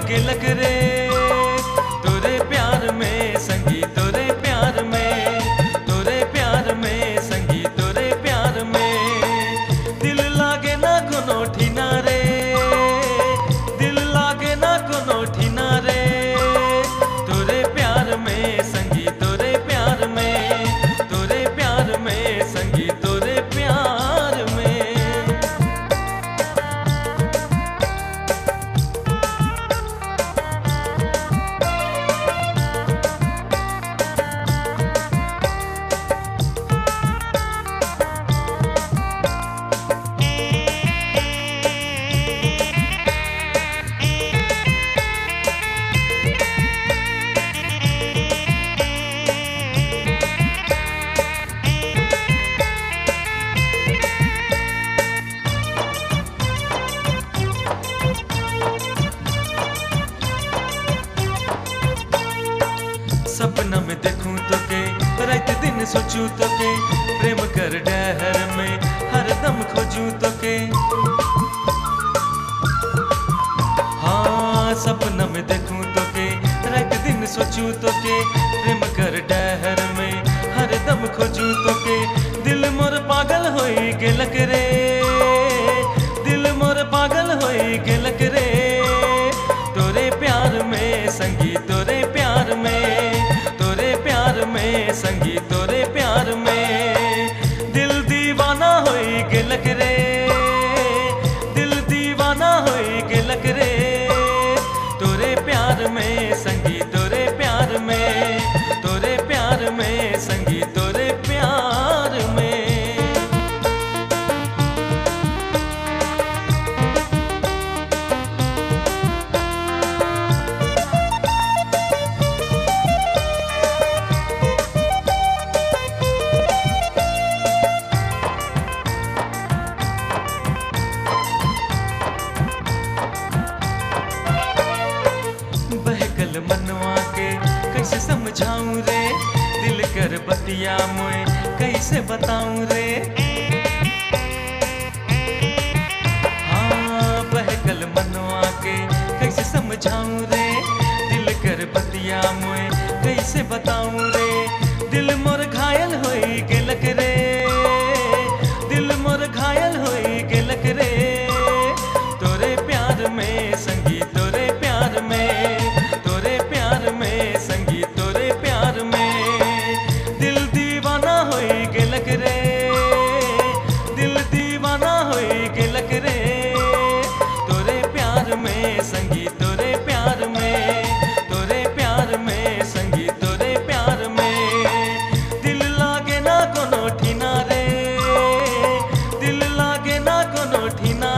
गिलक रे तोरे प्यार में संगी तोरे प्यार में तोरे प्यार में संगी तोरे प्यार में दिल लागे ना कोनो ठीना रे दिल लागे ना कोनो ठीना रे तोरे प्यार में संगी तोरे प्यार में तोरे प्यार में संगी तोरे प्यार में। सपना में देखूं तो के रात दिन सोचूं तो के प्रेम कर डहर में हर दम खोजूं तो के हाँ सपना में देखूं तो के रात दिन सोचूं तो के प्रेम कर डहर में हर दम खोजूं तो के दिल मोर पागल होई गिलक रे दिल मोर पागल होई गिलक रे तोरे प्यार में संगी तोरे प्यार में तोरे प्यार में संगी तोरे प्यार में दिल दीवाना होई गिलक रे दिल दीवाना होई गिलक रे तोरे प्यार में संगी तोरे प्यार में तोरे प्यार में संगी तोरे प्यार में। मनवा के कैसे समझाऊं रे दिल कर बतिया मोए कैसे बताऊं रे हाँ बहकल मनवा के कैसे समझाऊं रे दिल कर बतिया मोए कैसे बताऊं रे दिल मोर घायल होई गिलक रे दिल मोर घायल होई गिलक रे तोरे प्यार में संगी तोरे प्यार में तोरे प्यार में संगी तोरे प्यार में दिल दीवाना होई गिलक रे दिल दीवाना होई गिलक रे तोरे प्यार में संगी तोरे प्यार में तोरे प्यार में संगी तोरे प्यार में दिल लागे ना कोनो ठीना रे दिल लागे ना कोनो ठीना